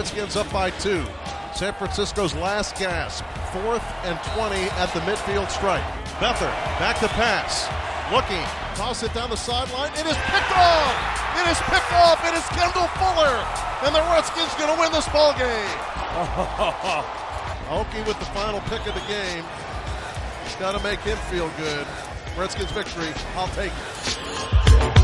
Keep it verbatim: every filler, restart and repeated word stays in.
Redskins up by two. San Francisco's last gasp. Fourth and twenty at the midfield stripe. Beathard back to pass. Looking. Toss it down the sideline. It is picked off. It is picked off. It is Kendall Fuller. And the Redskins going to win this ball game. Aoki with the final pick of the game. It's got to make him feel good. Redskins victory. I'll take it.